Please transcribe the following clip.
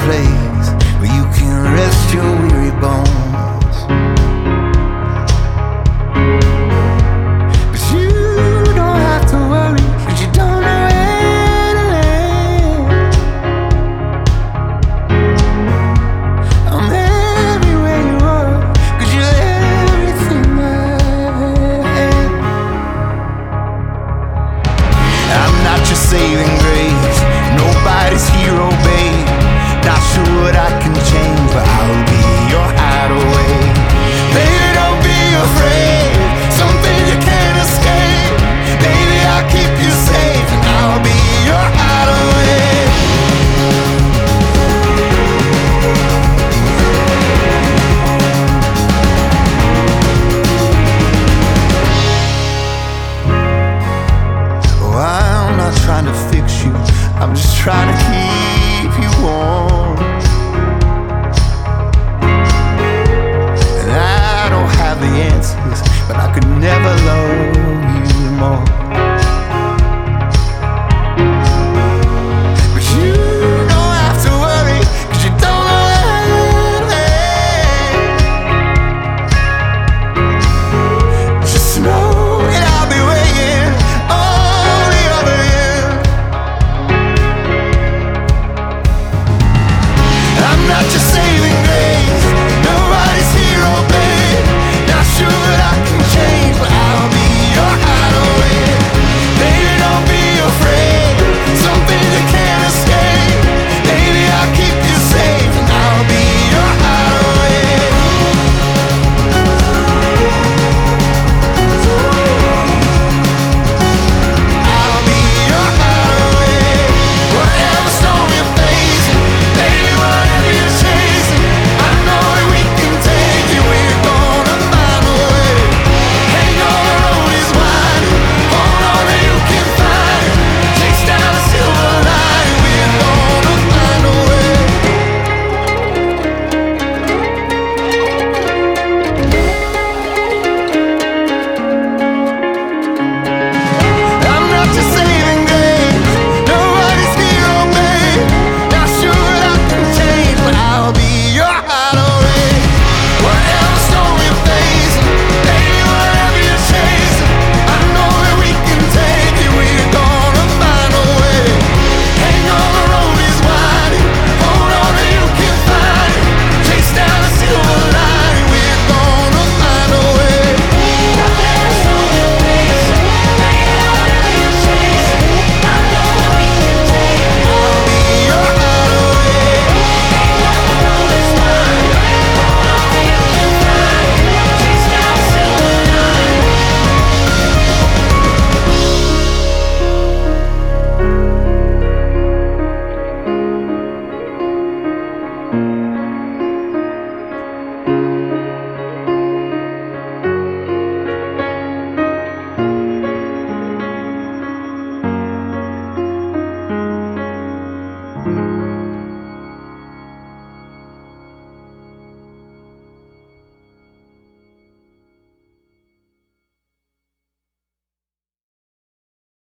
place where you can rest your weary bones. But you don't have to worry, 'cause you don't know where to land. I'm everywhere you are, 'cause you're everything I had. I'm not your saving grace, nobody's hero, babe. Not sure what I can change, but I'll be your hideaway. Baby, don't be afraid, some things you can't escape. Baby, I'll keep you safe, and I'll be your hideaway. Oh, I'm not trying to fix you, I'm just trying to keep you warm. And I don't have the answers, but I could never love you more.